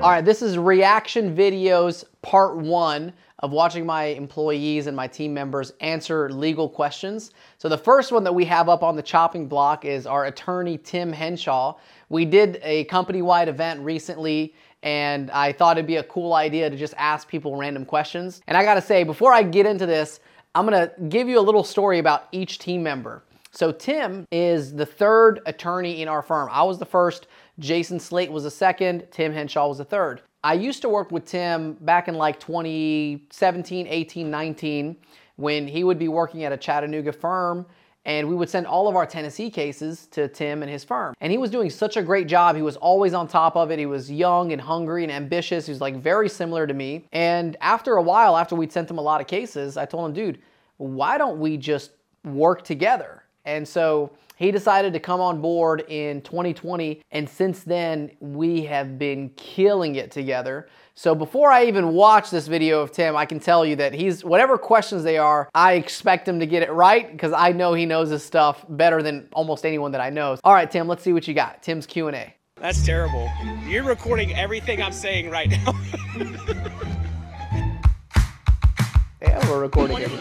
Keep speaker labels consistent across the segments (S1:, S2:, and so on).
S1: All right, this is reaction videos part 1 of watching my employees and my team members answer legal questions. So the first one that we have up on the chopping block is our attorney, Tim Henshaw. We did a company-wide event recently, and I thought it'd be a cool idea to just ask people random questions. And I gotta say, before I get into this, I'm gonna give you a little story about each team member. So Tim is the 3rd attorney in our firm. I was the 1st, Jason Slate was the 2nd, Tim Henshaw was the 3rd. I used to work with Tim back in like 2017, 18, 19, when he would be working at a Chattanooga firm, and we would send all of our Tennessee cases to Tim and his firm. And he was doing such a great job. He was always on top of it. He was young and hungry and ambitious. He was like very similar to me. And after a while, after we'd sent him a lot of cases, I told him, dude, why don't we just work together? And so he decided to come on board in 2020, and since then, we have been killing it together. So before I even watch this video of Tim, I can tell you that whatever questions they are, I expect him to get it right, because I know he knows his stuff better than almost anyone that I know. All right, Tim, let's see what you got. Tim's Q&A.
S2: That's terrible. You're recording everything I'm saying right now.
S1: Yeah, we're recording it.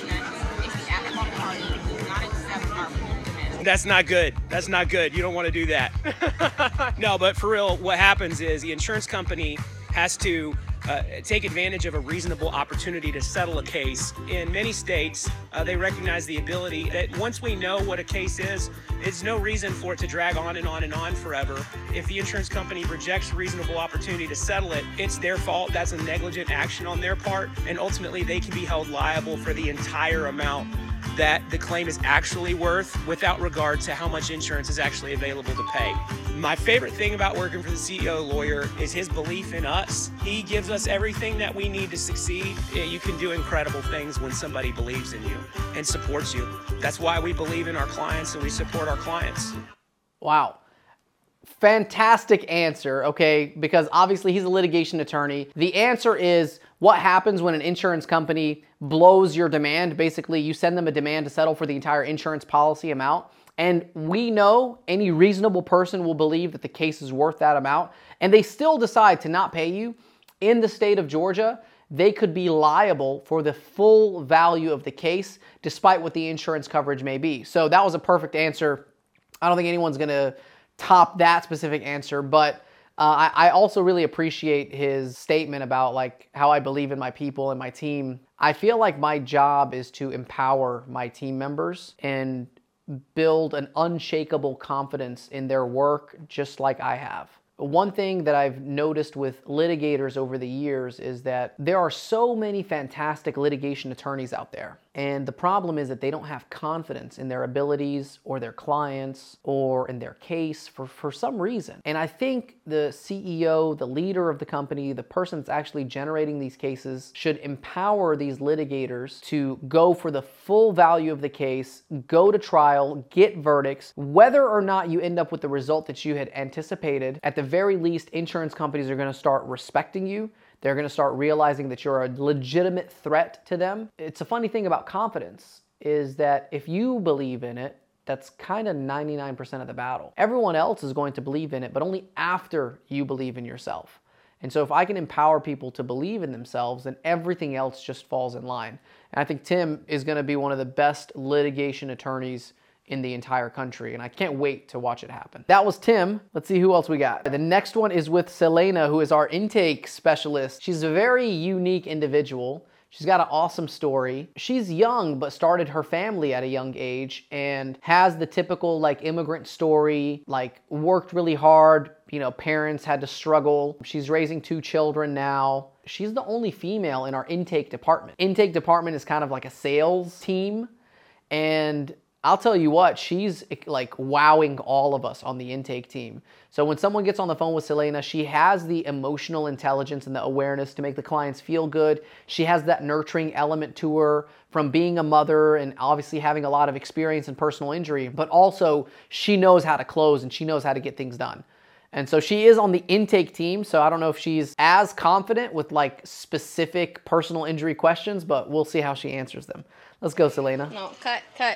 S2: That's not good. That's not good. You don't want to do that. No, but for real, what happens is the insurance company has to take advantage of a reasonable opportunity to settle a case. In many states, they recognize the ability that once we know what a case is, there's no reason for it to drag on and on and on forever. If the insurance company rejects a reasonable opportunity to settle it, it's their fault. That's a negligent action on their part, and ultimately they can be held liable for the entire amount that the claim is actually worth, without regard to how much insurance is actually available to pay. My favorite thing about working for the CEO lawyer is his belief in us. He gives us everything that we need to succeed. You can do incredible things when somebody believes in you and supports you. That's why we believe in our clients and we support our clients.
S1: Wow. Fantastic answer, okay, because obviously he's a litigation attorney. The answer is what happens when an insurance company blows your demand. Basically, you send them a demand to settle for the entire insurance policy amount, and we know any reasonable person will believe that the case is worth that amount, and they still decide to not pay you. In the state of Georgia, they could be liable for the full value of the case, despite what the insurance coverage may be. So that was a perfect answer. I don't think anyone's gonna top that specific answer, but I also really appreciate his statement about like how I believe in my people and my team. I feel like my job is to empower my team members and build an unshakable confidence in their work, just like I have. One thing that I've noticed with litigators over the years is that there are so many fantastic litigation attorneys out there. And the problem is that they don't have confidence in their abilities or their clients or in their case for some reason. And I think the CEO, the leader of the company, the person that's actually generating these cases should empower these litigators to go for the full value of the case, go to trial, get verdicts. Whether or not you end up with the result that you had anticipated, at the very least, insurance companies are going to start respecting you. They're going to start realizing that you're a legitimate threat to them. It's a funny thing about confidence is that if you believe in it, that's kind of 99% of the battle. Everyone else is going to believe in it, but only after you believe in yourself. And so if I can empower people to believe in themselves, then everything else just falls in line. And I think Tim is going to be one of the best litigation attorneys in the entire country, and I can't wait to watch it happen. That was Tim. Let's see who else we got. The next one is with Selena, who is our intake specialist. She's a very unique individual. She's got an awesome story. She's young, but started her family at a young age and has the typical like immigrant story, like worked really hard, you know, parents had to struggle. She's raising 2 children now. She's the only female in our intake department. Intake department is kind of like a sales team, and I'll tell you what, she's like wowing all of us on the intake team. So when someone gets on the phone with Selena, she has the emotional intelligence and the awareness to make the clients feel good. She has that nurturing element to her from being a mother and obviously having a lot of experience in personal injury, but also she knows how to close and she knows how to get things done. And so she is on the intake team, so I don't know if she's as confident with like specific personal injury questions, but we'll see how she answers them. Let's go, Selena.
S3: No, cut.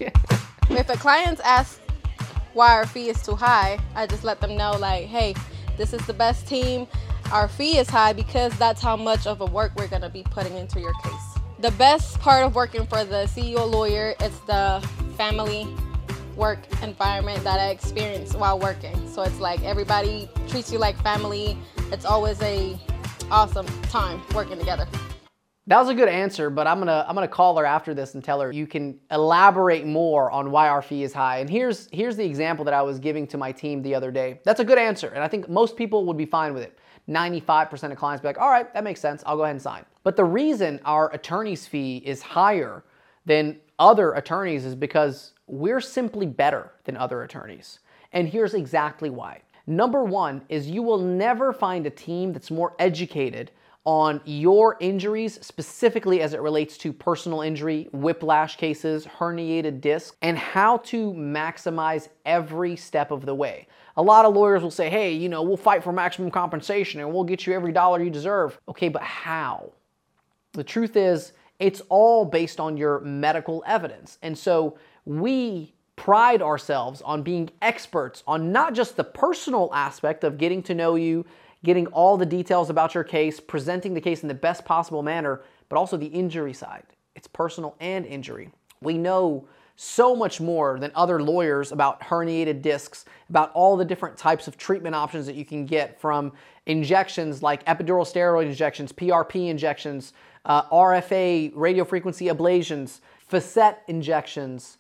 S3: If a client asks why our fee is too high, I just let them know like, hey, this is the best team. Our fee is high because that's how much of a work we're going to be putting into your case. The best part of working for the CEO lawyer is the family work environment that I experience while working. So it's like everybody treats you like family. It's always a awesome time working together.
S1: That was a good answer, but I'm gonna call her after this and tell her you can elaborate more on why our fee is high. And here's the example that I was giving to my team the other day. That's a good answer, and I think most people would be fine with it. 95% of clients be like, all right, that makes sense, I'll go ahead and sign. But the reason our attorney's fee is higher than other attorneys is because we're simply better than other attorneys. And here's exactly why. Number one is you will never find a team that's more educated on your injuries, specifically as it relates to personal injury, whiplash cases, herniated disc, and how to maximize every step of the way. A lot of lawyers will say, hey, we'll fight for maximum compensation and we'll get you every dollar you deserve. Okay, but how? The truth is, it's all based on your medical evidence. And so we pride ourselves on being experts on not just the personal aspect of getting to know you, getting all the details about your case, presenting the case in the best possible manner, but also the injury side. It's personal and injury. We know so much more than other lawyers about herniated discs, about all the different types of treatment options that you can get, from injections like epidural steroid injections, PRP injections, RFA, radiofrequency ablations, facet injections,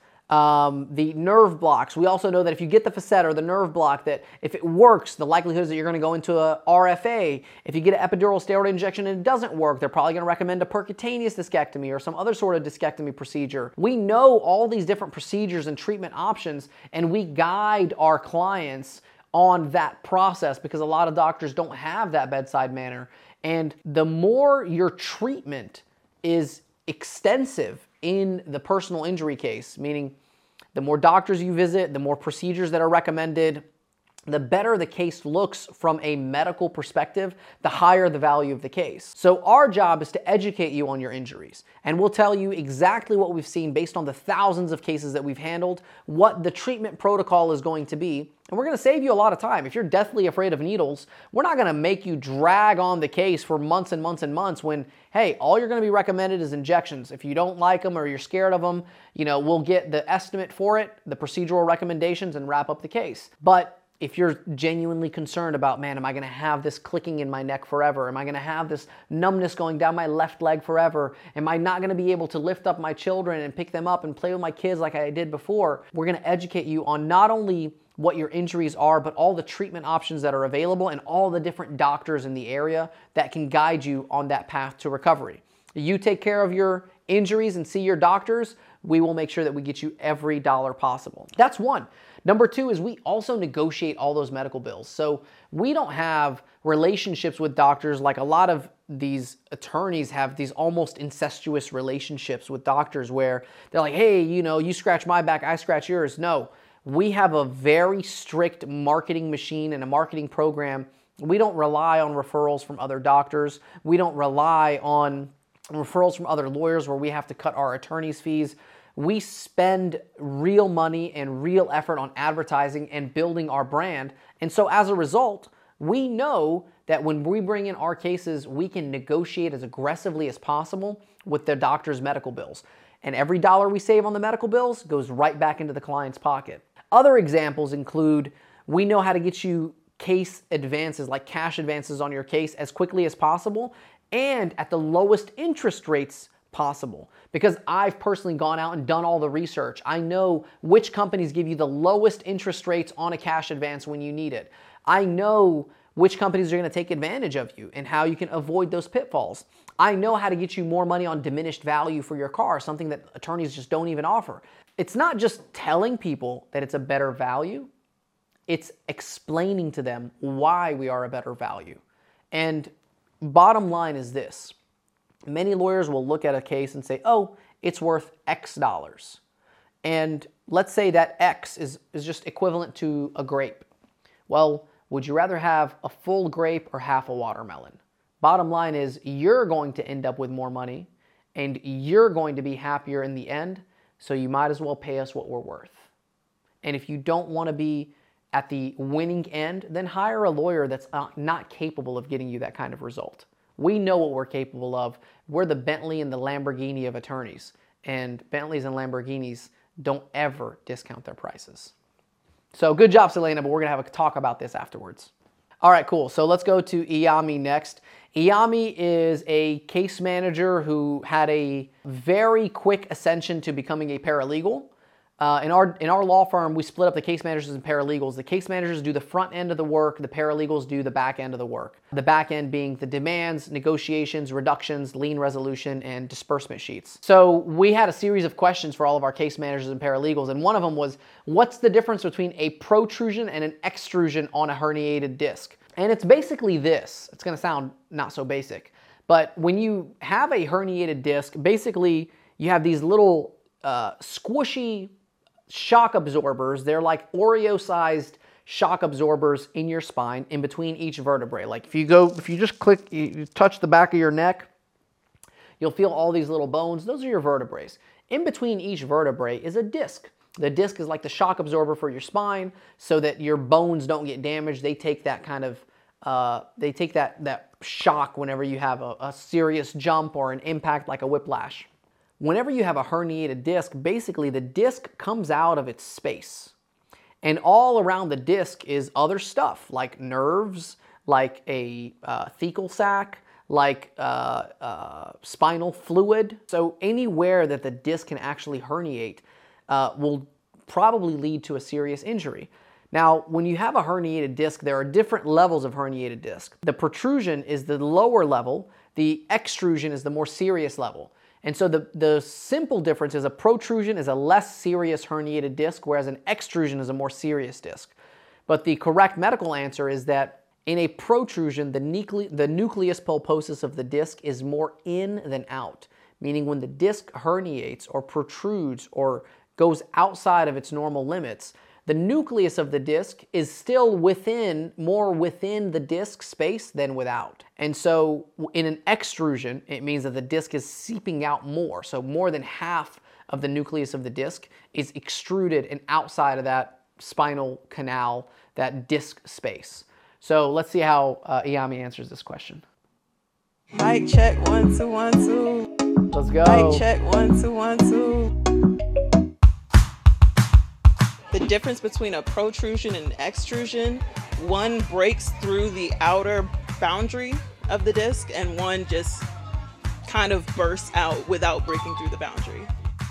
S1: the nerve blocks. We also know that if you get the facet or the nerve block, that if it works, the likelihood is that you're going to go into a RFA. If you get an epidural steroid injection and it doesn't work, they're probably going to recommend a percutaneous discectomy or some other sort of discectomy procedure. We know all these different procedures and treatment options, and we guide our clients on that process because a lot of doctors don't have that bedside manner. And the more your treatment is extensive in the personal injury case, meaning the more doctors you visit, the more procedures that are recommended, the better the case looks from a medical perspective, the higher the value of the case. So our job is to educate you on your injuries, and we'll tell you exactly what we've seen based on the thousands of cases that we've handled, what the treatment protocol is going to be, and we're going to save you a lot of time. If you're deathly afraid of needles, we're not going to make you drag on the case for months and months and months when, hey, all you're going to be recommended is injections. If you don't like them or you're scared of them, we'll get the estimate for it, the procedural recommendations, and wrap up the case. But if you're genuinely concerned about, man, am I going to have this clicking in my neck forever? Am I going to have this numbness going down my left leg forever? Am I not going to be able to lift up my children and pick them up and play with my kids like I did before? We're going to educate you on not only what your injuries are, but all the treatment options that are available and all the different doctors in the area that can guide you on that path to recovery. You take care of your injuries and see your doctors, we will make sure that we get you every dollar possible. That's one. Number two is we also negotiate all those medical bills. So we don't have relationships with doctors like a lot of these attorneys have, these almost incestuous relationships with doctors where they're like, hey, you scratch my back, I scratch yours. No, we have a very strict marketing machine and a marketing program. We don't rely on referrals from other doctors. We don't rely on referrals from other lawyers where we have to cut our attorney's fees. We spend real money and real effort on advertising and building our brand. And so as a result, we know that when we bring in our cases, we can negotiate as aggressively as possible with the doctor's medical bills. And every dollar we save on the medical bills goes right back into the client's pocket. Other examples include, we know how to get you case advances, like cash advances on your case as quickly as possible and at the lowest interest rates possible. Because I've personally gone out and done all the research. I know which companies give you the lowest interest rates on a cash advance when you need it. I know which companies are going to take advantage of you and how you can avoid those pitfalls. I know how to get you more money on diminished value for your car, something that attorneys just don't even offer. It's not just telling people that it's a better value, it's explaining to them why we are a better value. And bottom line is this. Many lawyers will look at a case and say, oh, it's worth X dollars. And let's say that X is just equivalent to a grape. Well, would you rather have a full grape or half a watermelon? Bottom line is you're going to end up with more money and you're going to be happier in the end, so you might as well pay us what we're worth. And if you don't want to be at the winning end, then hire a lawyer that's not capable of getting you that kind of result. We know what we're capable of. We're the Bentley and the Lamborghini of attorneys. And Bentleys and Lamborghinis don't ever discount their prices. So good job, Selena, but we're going to have a talk about this afterwards. All right, cool. So let's go to Iyami next. Iyami is a case manager who had a very quick ascension to becoming a paralegal. In our law firm, we split up the case managers and paralegals. The case managers do the front end of the work. The paralegals do the back end of the work. The back end being the demands, negotiations, reductions, lien resolution, and disbursement sheets. So we had a series of questions for all of our case managers and paralegals, and one of them was, what's the difference between a protrusion and an extrusion on a herniated disc? And it's basically this. It's going to sound not so basic, but when you have a herniated disc, basically you have these little squishy shock absorbers. They're like Oreo-sized shock absorbers in your spine in between each vertebrae. Like if you just click, you touch the back of your neck, you'll feel all these little bones. Those are your vertebrae. In between each vertebrae is a disc. The disc is like the shock absorber for your spine so that your bones don't get damaged. They take that kind of, that shock whenever you have a serious jump or an impact like a whiplash. Whenever you have a herniated disc, basically the disc comes out of its space. And all around the disc is other stuff like nerves, like a thecal sac, like spinal fluid. So anywhere that the disc can actually herniate will probably lead to a serious injury. Now, when you have a herniated disc, there are different levels of herniated disc. The protrusion is the lower level. The extrusion is the more serious level. And so the simple difference is a protrusion is a less serious herniated disc, whereas an extrusion is a more serious disc. But the correct medical answer is that in a protrusion, the nucleus pulposus of the disc is more in than out, meaning when the disc herniates or protrudes or goes outside of its normal limits, the nucleus of the disc is still more within the disc space than without. And so in an extrusion, it means that the disc is seeping out more. So more than half of the nucleus of the disc is extruded and outside of that spinal canal, that disc space. So let's see how Iyami answers this question.
S4: Mic check, 1 2 1 2.
S1: Let's go.
S4: Mic check, 1 2 1 2. The difference between a protrusion and an extrusion, one breaks through the outer boundary of the disc and one just kind of bursts out without breaking through the boundary.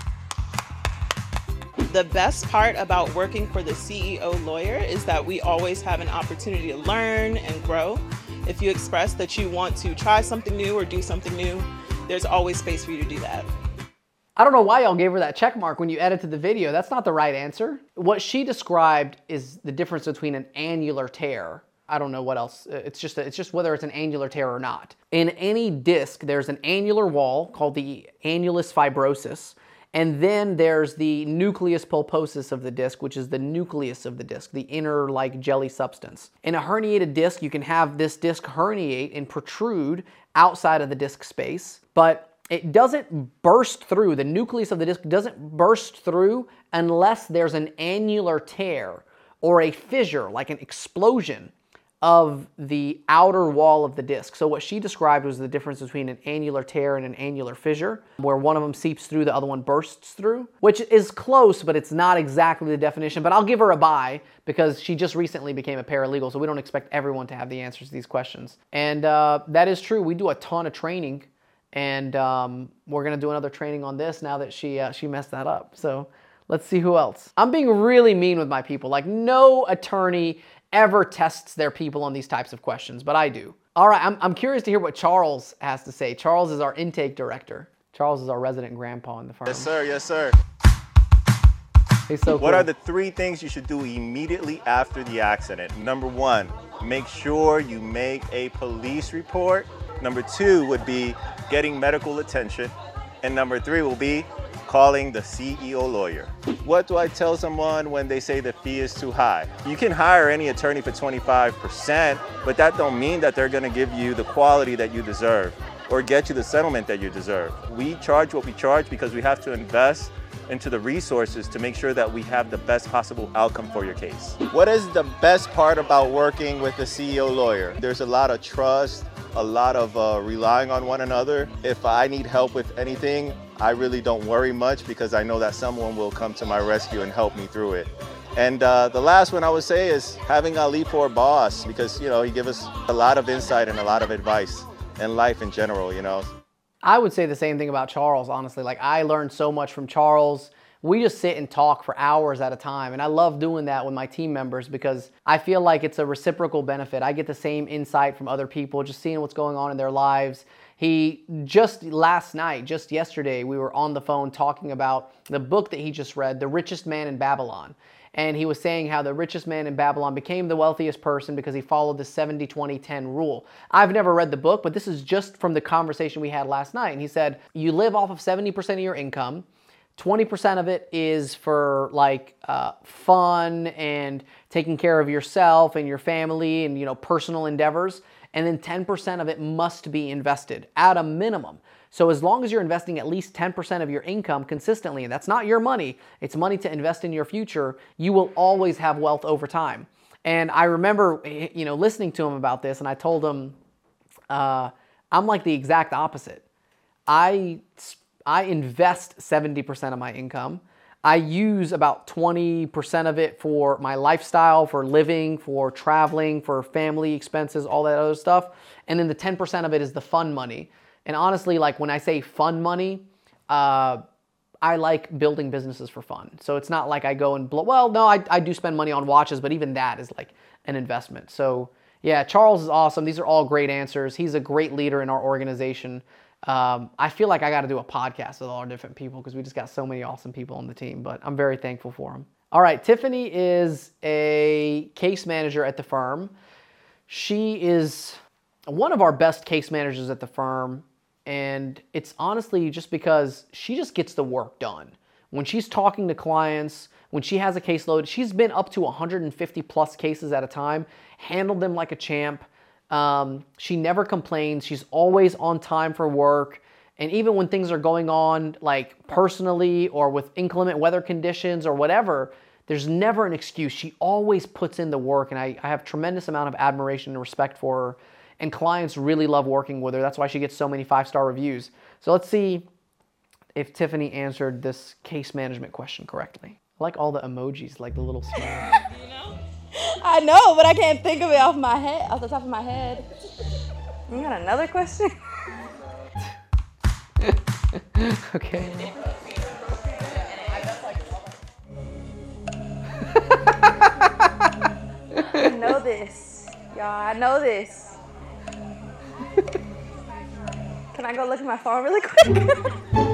S4: The best part about working for the CEO lawyer is that we always have an opportunity to learn and grow. If you express that you want to try something new or do something new, there's always space for you to do that.
S1: I don't know why y'all gave her that check mark when you edited the video. That's not the right answer. What she described is the difference between an annular tear. I don't know what else. It's just whether it's an annular tear or not. In any disc, there's an annular wall called the annulus fibrosus, and then there's the nucleus pulposus of the disc, which is the nucleus of the disc, the inner like jelly substance. In a herniated disc, you can have this disc herniate and protrude outside of the disc space, but it doesn't burst through. The nucleus of the disc doesn't burst through unless there's an annular tear or a fissure, like an explosion of the outer wall of the disc. So what she described was the difference between an annular tear and an annular fissure, where one of them seeps through, the other one bursts through, which is close, but it's not exactly the definition. But I'll give her a bye because she just recently became a paralegal, so we don't expect everyone to have the answers to these questions. And that is true. We do a ton of training. And we're going to do another training on this now that she messed that up. So let's see who else. I'm being really mean with my people. Like no attorney ever tests their people on these types of questions, but I do. All right, I'm curious to hear what Charles has to say. Charles is our intake director. Charles is our resident grandpa in the firm.
S5: Yes, sir. Yes, sir.
S1: He's so cool.
S5: What are the 3 things you should do immediately after the accident? Number 1, make sure you make a police report. Number 2 would be getting medical attention. And number 3 will be calling the CEO lawyer. What do I tell someone when they say the fee is too high? You can hire any attorney for 25%, but that don't mean that they're gonna give you the quality that you deserve or get you the settlement that you deserve. We charge what we charge because we have to invest into the resources to make sure that we have the best possible outcome for your case. What is the best part about working with a CEO lawyer? There's a lot of trust, a lot of relying on one another. If I need help with anything, I really don't worry much because I know that someone will come to my rescue and help me through it. And the last one I would say is having Ali for a boss, because, you know, he gives us a lot of insight and a lot of advice in life in general, you know.
S1: I would say the same thing about Charles, honestly. Like, I learned so much from Charles. We just sit and talk for hours at a time. And I love doing that with my team members because I feel like it's a reciprocal benefit. I get the same insight from other people, just seeing what's going on in their lives. He just last night, just yesterday, we were on the phone talking about the book that he just read, The Richest Man in Babylon. And he was saying how the richest man in Babylon became the wealthiest person because he followed the 70-20-10 rule. I've never read the book, but this is just from the conversation we had last night. And he said, you live off of 70% of your income. 20% of it is for like fun and taking care of yourself and your family and, you know, personal endeavors. And then 10% of it must be invested at a minimum. So as long as you're investing at least 10% of your income consistently, and that's not your money, it's money to invest in your future, you will always have wealth over time. And I remember, you know, listening to him about this, and I told him, I'm like the exact opposite. I invest 70% of my income. I use about 20% of it for my lifestyle, for living, for traveling, for family expenses, all that other stuff. And then the 10% of it is the fun money. And honestly, like when I say fun money, I like building businesses for fun. So it's not like I go and blow, well, no, I do spend money on watches, but even that is like an investment. So yeah, Charles is awesome. These are all great answers. He's a great leader in our organization. I feel like I got to do a podcast with all our different people because we just got so many awesome people on the team, but I'm very thankful for them. All right, Tiffany is a case manager at the firm. She is one of our best case managers at the firm. And it's honestly just because she just gets the work done. When she's talking to clients, when she has a caseload, she's been up to 150 plus cases at a time, handled them like a champ. She never complains. She's always on time for work. And even when things are going on, like personally or with inclement weather conditions or whatever, there's never an excuse. She always puts in the work. And I have tremendous amount of admiration and respect for her. And clients really love working with her. That's why she gets so many 5-star reviews. So let's see if Tiffany answered this case management question correctly. I like all the emojis, like the little smile.
S6: You know? I know, but I can't think of it off the top of my head. You got another question?
S1: Okay.
S6: I know this. Y'all, I know this. Can I go look at my phone really quick?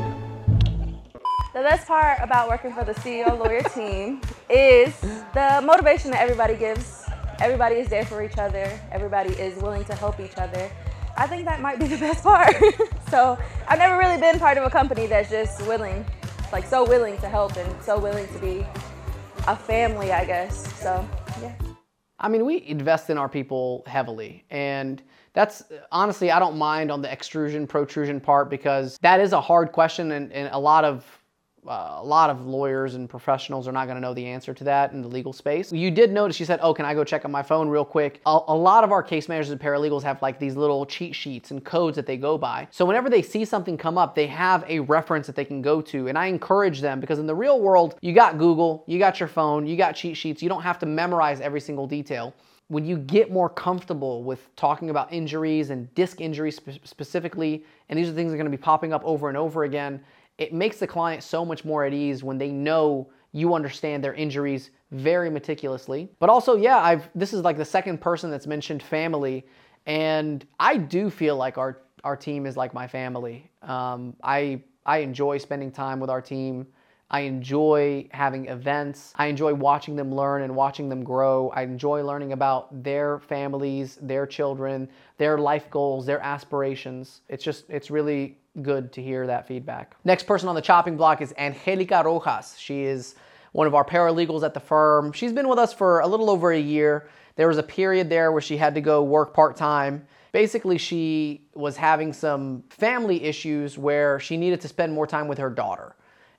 S6: The best part about working for the CEO lawyer team is the motivation that everybody gives. Everybody is there for each other. Everybody is willing to help each other. I think that might be the best part. So I've never really been part of a company that's just willing, like so willing to help and so willing to be a family, I guess. So, yeah.
S1: I mean, we invest in our people heavily, and that's honestly, I don't mind on the extrusion, protrusion part because that is a hard question, and a lot of lawyers and professionals are not going to know the answer to that in the legal space. You did notice, you said, oh, can I go check on my phone real quick? A lot of our case managers and paralegals have like these little cheat sheets and codes that they go by. So whenever they see something come up, they have a reference that they can go to. And I encourage them because in the real world, you got Google, you got your phone, you got cheat sheets. You don't have to memorize every single detail. When you get more comfortable with talking about injuries and disc injuries specifically, and these are things that are going to be popping up over and over again, it makes the client so much more at ease when they know you understand their injuries very meticulously. But also, yeah, this is like the second person that's mentioned family, and I do feel like our team is like my family. I enjoy spending time with our team. I enjoy having events. I enjoy watching them learn and watching them grow. I enjoy learning about their families, their children, their life goals, their aspirations. It's really good to hear that feedback. Next person on the chopping block is Angelica Rojas. She is one of our paralegals at the firm. She's been with us for a little over a year. There was a period there where she had to go work part-time. Basically, she was having some family issues where she needed to spend more time with her daughter.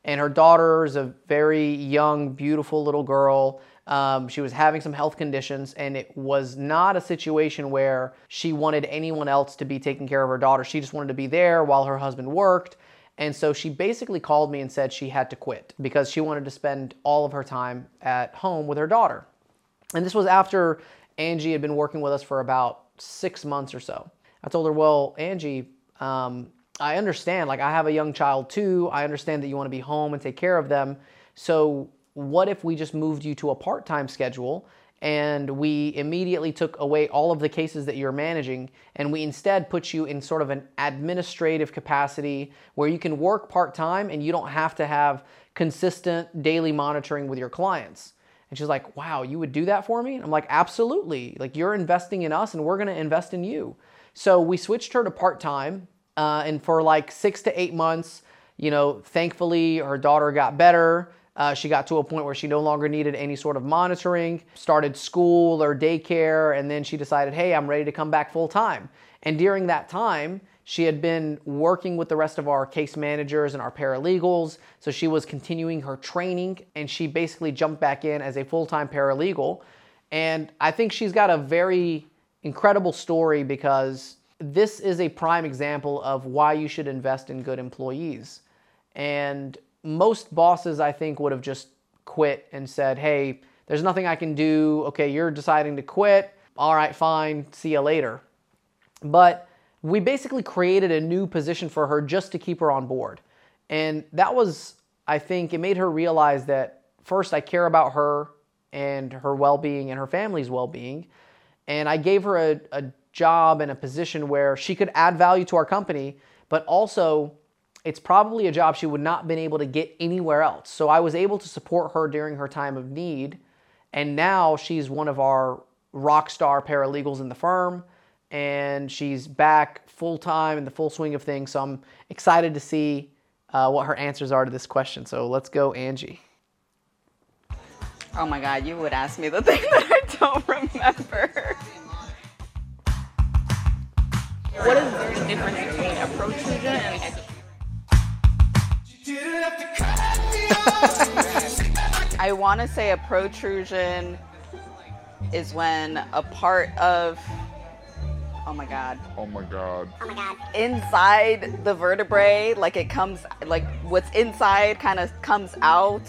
S1: And her daughter is a very young, beautiful little girl. She was having some health conditions, and it was not a situation where she wanted anyone else to be taking care of her daughter. She just wanted to be there while her husband worked. And so she basically called me and said she had to quit because she wanted to spend all of her time at home with her daughter. And this was after Angie had been working with us for about 6 months or so. I told her, well, Angie, I understand, like I have a young child too. I understand that you want to be home and take care of them. So what if we just moved you to a part-time schedule and we immediately took away all of the cases that you're managing and we instead put you in sort of an administrative capacity where you can work part-time and you don't have to have consistent daily monitoring with your clients. And she's like, wow, you would do that for me? And I'm like, absolutely. Like you're investing in us and we're going to invest in you. So we switched her to part-time. And for like 6 to 8 months, thankfully her daughter got better. She got to a point where she no longer needed any sort of monitoring, started school or daycare, and then she decided, hey, I'm ready to come back full time. And during that time, she had been working with the rest of our case managers and our paralegals. So she was continuing her training, and she basically jumped back in as a full-time paralegal. And I think she's got a very incredible story because this is a prime example of why you should invest in good employees. And most bosses, I think, would have just quit and said, hey, there's nothing I can do. Okay, you're deciding to quit. All right, fine. See you later. But we basically created a new position for her just to keep her on board. And that was, I think, it made her realize that first, I care about her and her well-being and her family's well-being. And I gave her a job and a position where she could add value to our company, but also it's probably a job she would not have been able to get anywhere else. So I was able to support her during her time of need, and now she's one of our rock star paralegals in the firm, and she's back full-time in the full swing of things. So I'm excited to see what her answers are to this question. So let's go, Angie.
S7: Oh my God, you would ask me the thing that I don't remember. What is the difference between a protrusion and I want to say a protrusion is when a part of, oh my God, inside the vertebrae, like it comes, like what's inside kind of comes out.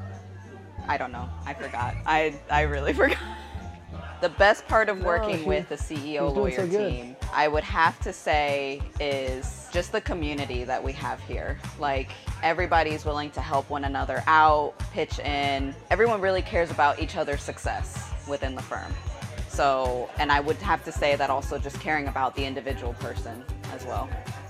S7: I don't know. I forgot. I really forgot. The best part of working with the CEO lawyer team, I would have to say, is just the community that we have here. Like, everybody's willing to help one another out, pitch in. Everyone really cares about each other's success within the firm. So, and I would have to say that also just caring about the individual person as well.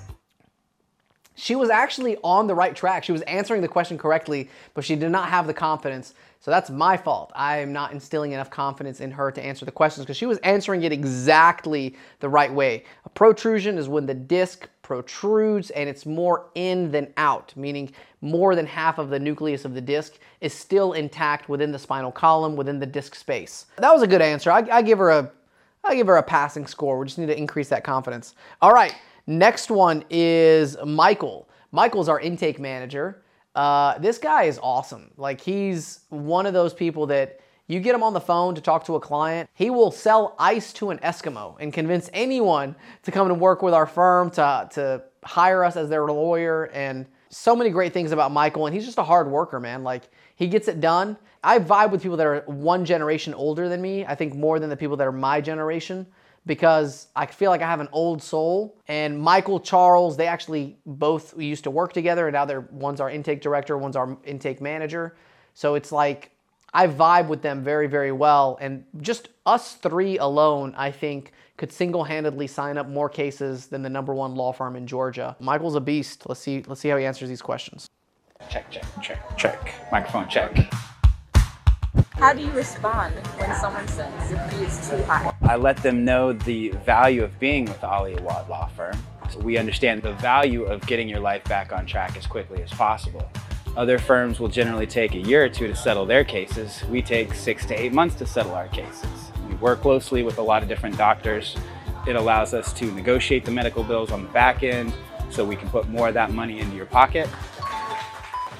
S1: She was actually on the right track. She was answering the question correctly, but she did not have the confidence. So that's my fault. I am not instilling enough confidence in her to answer the questions because she was answering it exactly the right way. A protrusion is when the disc protrudes and it's more in than out, meaning more than half of the nucleus of the disc is still intact within the spinal column, within the disc space. That was a good answer. I give her a passing score. We just need to increase that confidence. All right, next one is Michael. Michael's our intake manager. This guy is awesome. Like, he's one of those people that you get him on the phone to talk to a client, he will sell ice to an Eskimo and convince anyone to come and work with our firm, to hire us as their lawyer, and so many great things about Michael. And he's just a hard worker, man. Like, he gets it done. I vibe with people that are one generation older than me, I think more than the people that are my generation, because I feel like I have an old soul. And Michael, Charles, they actually both used to work together, and now one's our intake director, one's our intake manager. So it's like, I vibe with them very, very well. And just us three alone, I think, could single-handedly sign up more cases than the #1 law firm in Georgia. Michael's a beast. Let's see how he answers these questions.
S8: Check, check, check, check. Microphone check.
S9: How do you respond when someone says your fee is too high?
S8: I let them know the value of being with the Ali Awad Law Firm. So we understand the value of getting your life back on track as quickly as possible. Other firms will generally take a year or two to settle their cases. We take 6 to 8 months to settle our cases. We work closely with a lot of different doctors. It allows us to negotiate the medical bills on the back end so we can put more of that money into your pocket.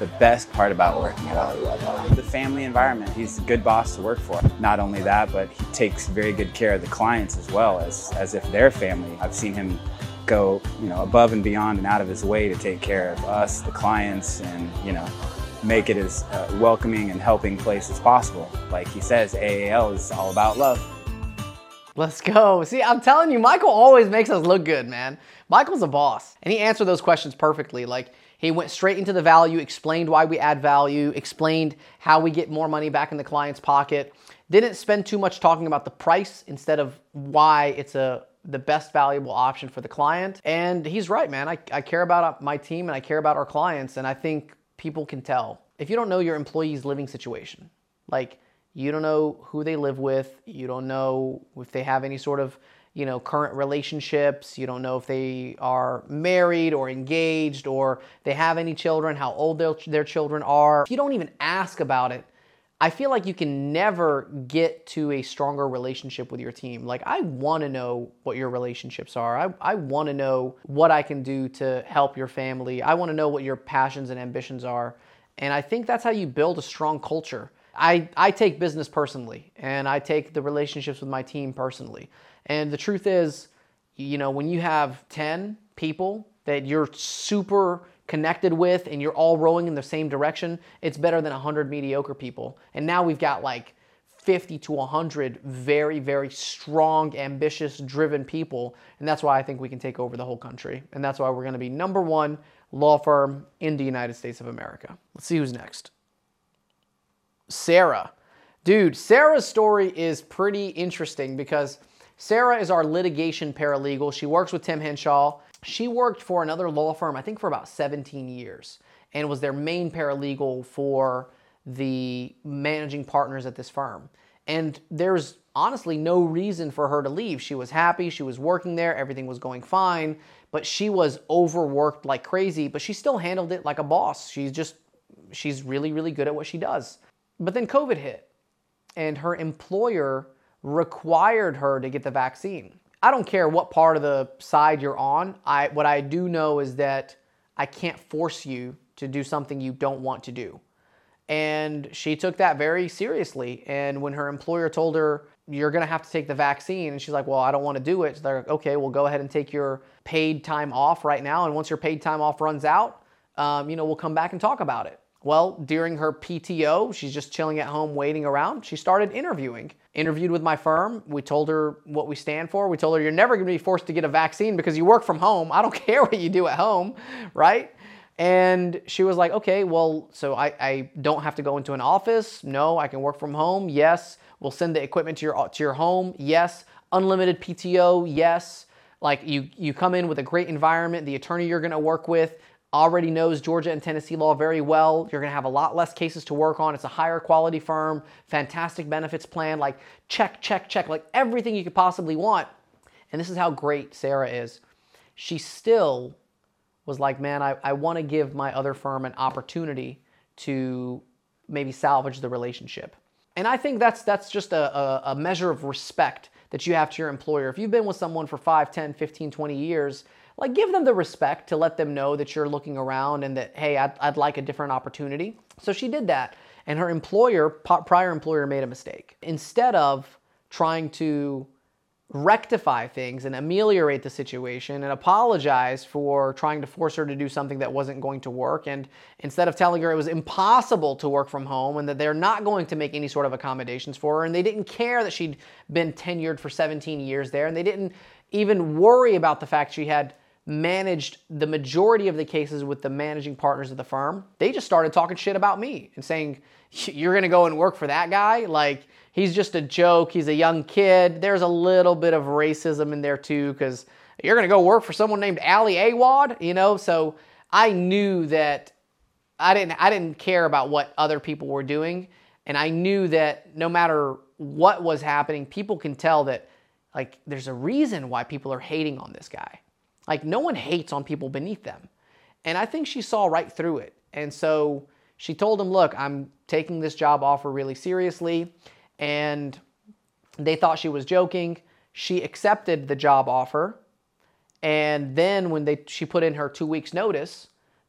S8: the best part about working at Ali Awad Law. The family environment. He's a good boss to work for. Not only that, but he takes very good care of the clients as well, as if they're family. I've seen him go, above and beyond and out of his way to take care of us, the clients, and, make it as welcoming and helping place as possible. Like he says, AAL is all about love.
S1: Let's go. See, I'm telling you, Michael always makes us look good, man. Michael's a boss. And he answered those questions perfectly. Like, he went straight into the value, explained why we add value, explained how we get more money back in the client's pocket. Didn't spend too much talking about the price instead of why it's the best valuable option for the client. And he's right, man. I care about my team and I care about our clients. And I think people can tell. If you don't know your employee's living situation, like, you don't know who they live with, you don't know if they have any sort of, current relationships, you don't know if they are married or engaged or they have any children, how old their children are. If you don't even ask about it, I feel like you can never get to a stronger relationship with your team. Like, I want to know what your relationships are. I want to know what I can do to help your family. I want to know what your passions and ambitions are. And I think that's how you build a strong culture. I take business personally, and I take the relationships with my team personally. And the truth is, when you have 10 people that you're super connected with and you're all rowing in the same direction, it's better than 100 mediocre people. And now we've got like 50 to 100 very, very strong, ambitious, driven people. And that's why I think we can take over the whole country. And that's why we're going to be #1 law firm in the United States of America. Let's see who's next. Sarah. Dude, Sarah's story is pretty interesting because Sarah is our litigation paralegal. She works with Tim Henshaw. She worked for another law firm, I think for about 17 years, and was their main paralegal for the managing partners at this firm. And there's honestly no reason for her to leave. She was happy, she was working there, everything was going fine, but she was overworked like crazy, but she still handled it like a boss. She's really, really good at what she does. But then COVID hit, and her employer required her to get the vaccine. I don't care what part of the side you're on. What I do know is that I can't force you to do something you don't want to do. And she took that very seriously. And when her employer told her, you're going to have to take the vaccine, and she's like, well, I don't want to do it. So they're like, okay, well, go ahead and take your paid time off right now. And once your paid time off runs out, we'll come back and talk about it. Well, during her PTO, she's just chilling at home waiting around. She started interviewed with my firm. We told her what we stand for. We told her, you're never going to be forced to get a vaccine because you work from home. I don't care what you do at home, right? And she was like, okay, well, so I don't have to go into an office. No, I can work from home. Yes. We'll send the equipment to your home. Yes. Unlimited PTO. Yes. Like you come in with a great environment. The attorney you're going to work with already knows Georgia and Tennessee law very well. You're going to have a lot less cases to work on. It's a higher quality firm, fantastic benefits plan, like check, like everything you could possibly want. And this is how great Sarah is. She still was like, man, I want to give my other firm an opportunity to maybe salvage the relationship. And I think that's just a measure of respect that you have to your employer. If you've been with someone for 5, 10, 15, 20 years, like, give them the respect to let them know that you're looking around and that, hey, I'd like a different opportunity. So she did that. And her prior employer made a mistake. Instead of trying to rectify things and ameliorate the situation and apologize for trying to force her to do something that wasn't going to work, and instead of telling her it was impossible to work from home and that they're not going to make any sort of accommodations for her, and they didn't care that she'd been tenured for 17 years there, and they didn't even worry about the fact she had managed the majority of the cases with the managing partners of the firm, they just started talking shit about me and saying, you're going to go and work for that guy? Like, he's just a joke. He's a young kid. There's a little bit of racism in there too, because you're going to go work for someone named Ali Awad, So I knew that I didn't care about what other people were doing. And I knew that no matter what was happening, people can tell that, like, there's a reason why people are hating on this guy. Like, no one hates on people beneath them. And I think she saw right through it. And so she told him, look, I'm taking this job offer really seriously. And they thought she was joking. She accepted the job offer. And then when she put in her 2 weeks notice,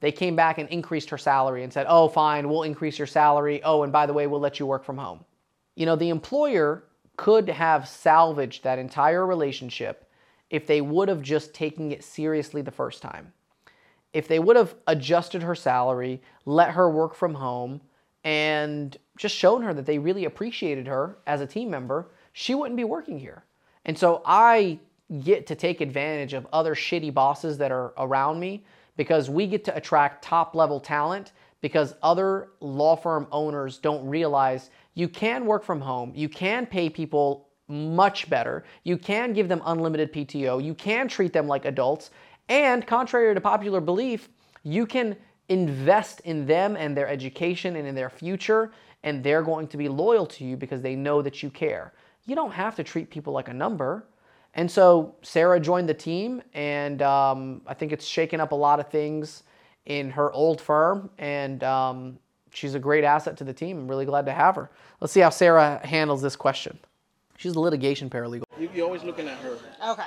S1: they came back and increased her salary and said, oh, fine, we'll increase your salary. Oh, and by the way, we'll let you work from home. You know, the employer could have salvaged that entire relationship if they would have just taken it seriously the first time. If they would have adjusted her salary, let her work from home, and just shown her that they really appreciated her as a team member, she wouldn't be working here. And so I get to take advantage of other shitty bosses that are around me because we get to attract top-level talent because other law firm owners don't realize you can work from home, you can pay people much better, you can give them unlimited PTO, you can treat them like adults, and contrary to popular belief, you can invest in them and their education and in their future, and they're going to be loyal to you because they know that you care. You don't have to treat people like a number. And so Sarah joined the team, and I think it's shaken up a lot of things in her old firm, and she's a great asset to the team. I'm really glad to have her. Let's see how Sarah handles this question. She's a litigation paralegal.
S10: You're always looking at her.
S11: Okay.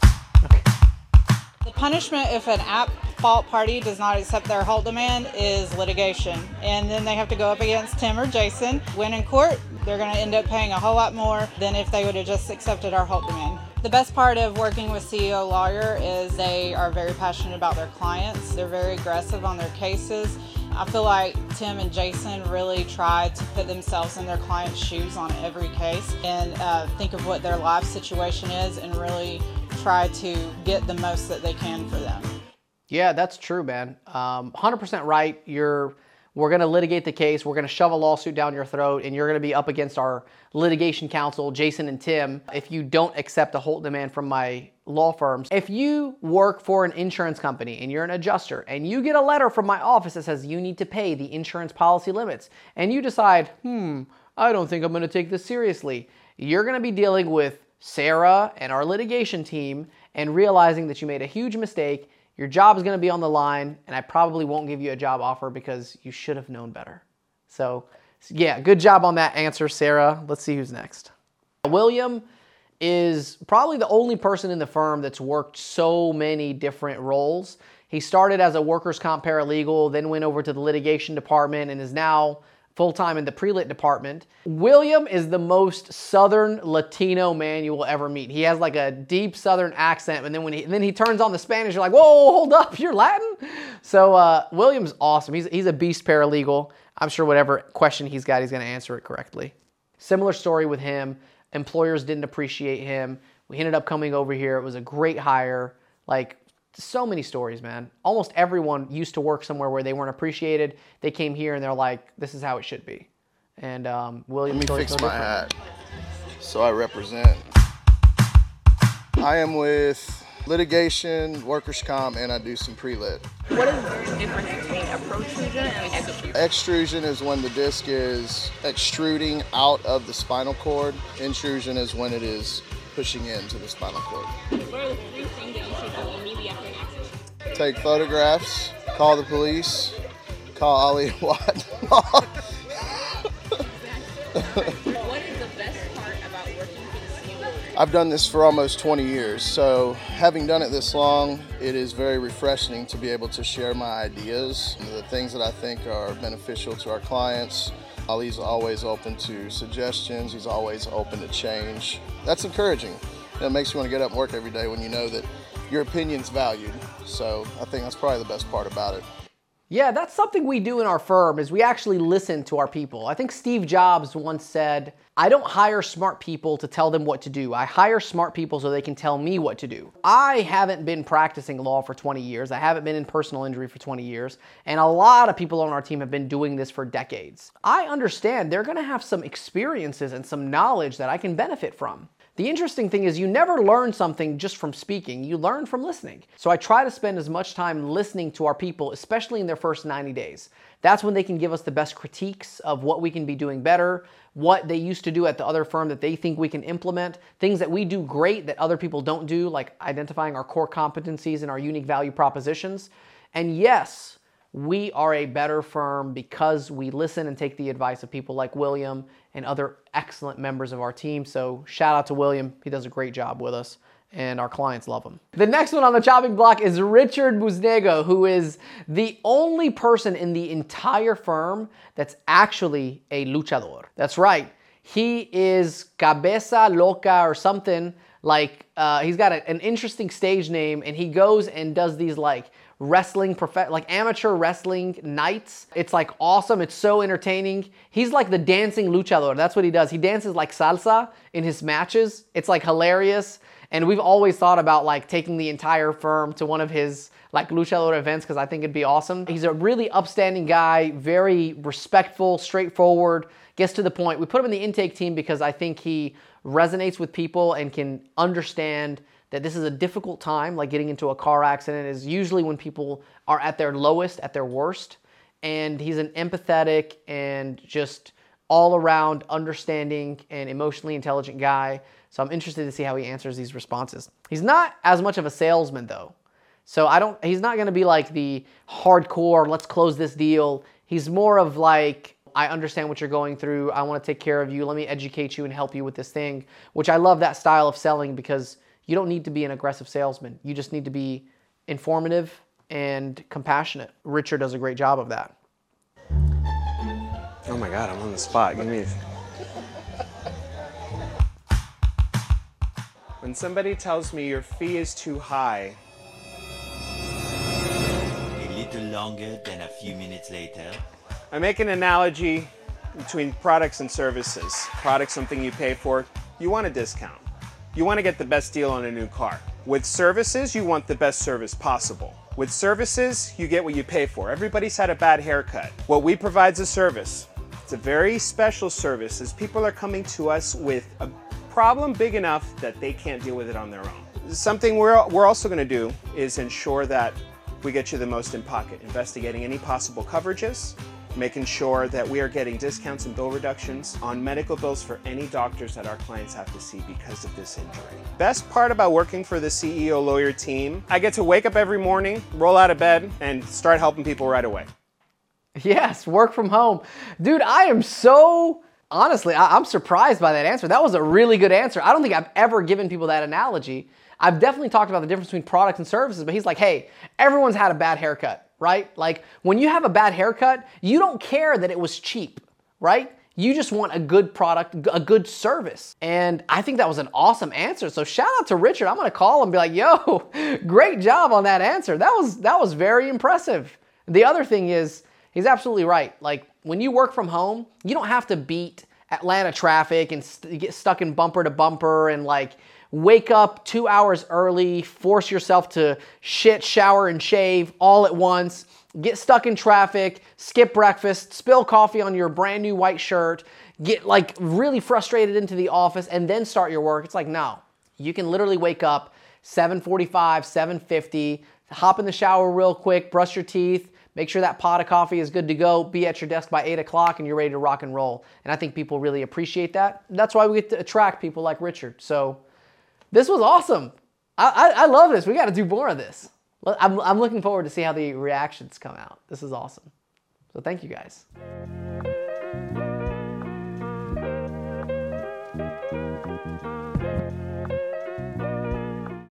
S11: The punishment if an at-fault party does not accept their halt demand is litigation. And then they have to go up against Tim or Jason. When in court, they're going to end up paying a whole lot more than if they would have just accepted our halt demand. The best part of working with CEO Lawyer is they are very passionate about their clients. They're very aggressive on their cases. I feel like Tim and Jason really try to put themselves in their client's shoes on every case and think of what their life situation is and really try to get the most that they can for them.
S1: Yeah, that's true, man. 100% right. We're going to litigate the case. We're going to shove a lawsuit down your throat, and you're going to be up against our litigation counsel, Jason and Tim, if you don't accept a halt demand from my law firms. If you work for an insurance company and you're an adjuster and you get a letter from my office that says you need to pay the insurance policy limits and you decide, I don't think I'm going to take this seriously, you're going to be dealing with Sarah and our litigation team and realizing that you made a huge mistake. Your job is going to be on the line, and I probably won't give you a job offer because you should have known better. So, yeah, good job on that answer, Sarah. Let's see who's next. William is probably the only person in the firm that's worked so many different roles. He started as a workers' comp paralegal, then went over to the litigation department, and is now full-time in the pre-lit department. William is the most Southern Latino man you will ever meet. He has like a deep Southern accent, and then he turns on the Spanish, you're like, whoa, hold up, you're Latin? So William's awesome. He's a beast paralegal. I'm sure whatever question he's got, he's gonna answer it correctly. Similar story with him. Employers didn't appreciate him. We ended up coming over here. It was a great hire. Like, so many stories, man. Almost everyone used to work somewhere where they weren't appreciated. They came here and they're like, this is how it should be. And William,
S12: let me fix my hat so I represent. I am with litigation, workers' comp, and I do some pre-lit.
S9: What is the difference between a protrusion and extrusion?
S12: Extrusion is when the disc is extruding out of the spinal cord. Intrusion is when it is pushing into the spinal cord.
S9: What are the 3 things that you should do immediately after an accident?
S12: Take photographs, call the police, call Ali Awad.
S9: What is the best part about working for the CEO?
S12: I've done this for almost 20 years, so having done it this long, it is very refreshing to be able to share my ideas, the things that I think are beneficial to our clients. Ali's always open to suggestions, he's always open to change. That's encouraging. It makes you want to get up and work every day when you know that your opinion's valued. So I think that's probably the best part about it.
S1: Yeah, that's something we do in our firm is we actually listen to our people. I think Steve Jobs once said, I don't hire smart people to tell them what to do. I hire smart people so they can tell me what to do. I haven't been practicing law for 20 years. I haven't been in personal injury for 20 years. And a lot of people on our team have been doing this for decades. I understand they're going to have some experiences and some knowledge that I can benefit from. The interesting thing is you never learn something just from speaking, you learn from listening. So I try to spend as much time listening to our people, especially in their first 90 days. That's when they can give us the best critiques of what we can be doing better, what they used to do at the other firm that they think we can implement, things that we do great that other people don't do, like identifying our core competencies and our unique value propositions. And yes, we are a better firm because we listen and take the advice of people like William and other excellent members of our team. So shout out to William. He does a great job with us, and our clients love him. The next one on the chopping block is Richard Busnego, who is the only person in the entire firm that's actually a luchador. That's right. He is Cabeza Loca or something, like he's got an interesting stage name, and he goes and does these like wrestling, like amateur wrestling nights. It's like awesome. It's so entertaining. He's like the dancing luchador. That's what he does. He dances like salsa in his matches. It's like hilarious. And we've always thought about like taking the entire firm to one of his like luchador events because I think it'd be awesome. He's a really upstanding guy, very respectful, straightforward, gets to the point. We put him in the intake team because I think he resonates with people and can understand that this is a difficult time, like getting into a car accident is usually when people are at their lowest, at their worst. And he's an empathetic and just all around understanding and emotionally intelligent guy. So I'm interested to see how he answers these responses. He's not as much of a salesman though. So he's not gonna be like the hardcore, let's close this deal. He's more of like, I understand what you're going through. I wanna take care of you. Let me educate you and help you with this thing, which I love that style of selling because you don't need to be an aggressive salesman. You just need to be informative and compassionate. Richard does a great job of that.
S10: Oh my God, I'm on the spot. Give me. When somebody tells me your fee is too high,
S13: a little longer than a few minutes later,
S10: I make an analogy between products and services. Products, something you pay for, you want a discount. You want to get the best deal on a new car. With services, you want the best service possible. With services, you get what you pay for. Everybody's had a bad haircut. What we provide is a service. It's a very special service as people are coming to us with a problem big enough that they can't deal with it on their own. Something we're also going to do is ensure that we get you the most in pocket, investigating any possible coverages, making sure that we are getting discounts and bill reductions on medical bills for any doctors that our clients have to see because of this injury. Best part about working for the CEO Lawyer team, I get to wake up every morning, roll out of bed, and start helping people right away.
S1: Yes, work from home. Dude, I am so, honestly, I'm surprised by that answer. That was a really good answer. I don't think I've ever given people that analogy. I've definitely talked about the difference between products and services, but he's like, hey, everyone's had a bad haircut, right? Like when you have a bad haircut, you don't care that it was cheap, right? You just want a good product, a good service. And I think that was an awesome answer. So shout out to Richard. I'm gonna call him and be like, yo, great job on that answer. That was very impressive. The other thing is, he's absolutely right. Like when you work from home, you don't have to beat Atlanta traffic and get stuck in bumper to bumper and like wake up 2 hours early, force yourself to shit, shower, and shave all at once, get stuck in traffic, skip breakfast, spill coffee on your brand new white shirt, get like really frustrated into the office, and then start your work. It's like, no, you can literally wake up 7:45, 7:50, hop in the shower real quick, brush your teeth, make sure that pot of coffee is good to go, be at your desk by 8 o'clock, and you're ready to rock and roll. And I think people really appreciate that. That's why we get to attract people like Richard. So this was awesome. I love this. We got to do more of this. I'm looking forward to see how the reactions come out. This is awesome. So thank you guys.